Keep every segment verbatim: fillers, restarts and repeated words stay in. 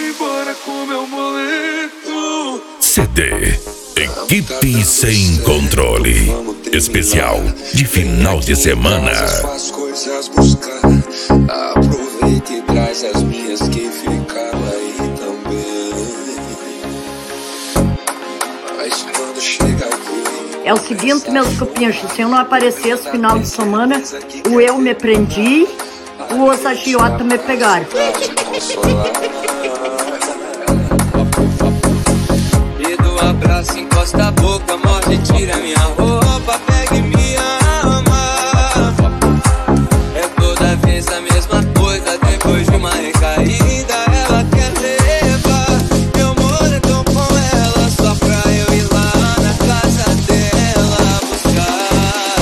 embora com meu boleto. C D Equipe Sem Controle especial de final de semana. Faz coisas buscar. Aproveita e traz as minhas que ficaram aí também. Mas quando chega aqui, é o seguinte, meus cupinchos, se eu não aparecesse final de semana, o eu me prendi, os agiota me pegaram. Me dá um abraço, encosta a boca, morde, tira minha roupa, pega e me ama. É toda vez a mesma coisa, depois de uma recaída, ela quer levar meu moletom com ela, só pra eu ir lá na casa dela buscar.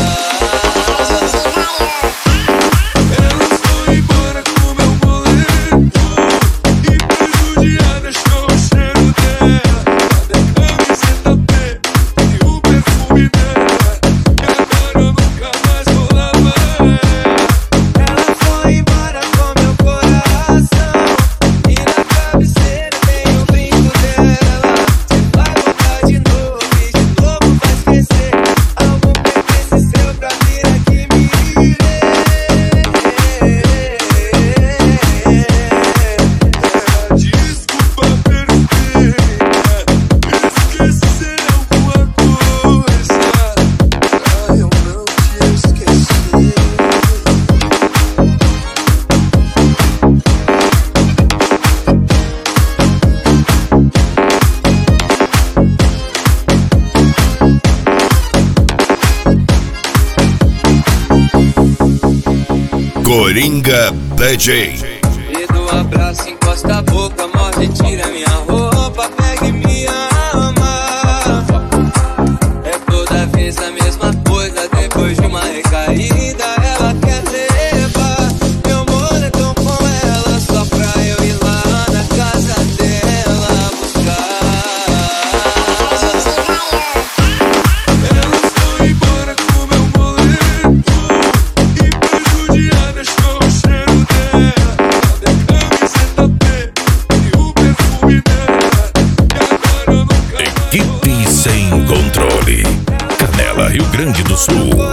Ela foi embora com meu boleto e pro dia deixou o cheiro dela, da camiseta preta e o perfume dela, e agora eu nunca mais vou lavar ela. Ela foi embora com meu coração e na cabeceira tem o brinco dela. Você vai voltar de novo e de novo vai esquecer algum pertence seu pra vir aqui me ver. Desculpa perfeita, esquecer alguma coisa pra eu não te esquecer. Coringa D J. Me dá um abraço, encosta a boca, morde, tira minha roupa, pega e me ama. É toda vez a mesma coisa, depois de uma recaída, ela quer levar meu moletom com ela, só pra eu ir lá na casa dela buscar. Ela foi embora com meu boleto e pro dia deixou o cheiro dela, da camiseta preta e o perfume dela, e agora eu nunca mais. Equipe Sem Controle, Canela, Rio Grande do Sul.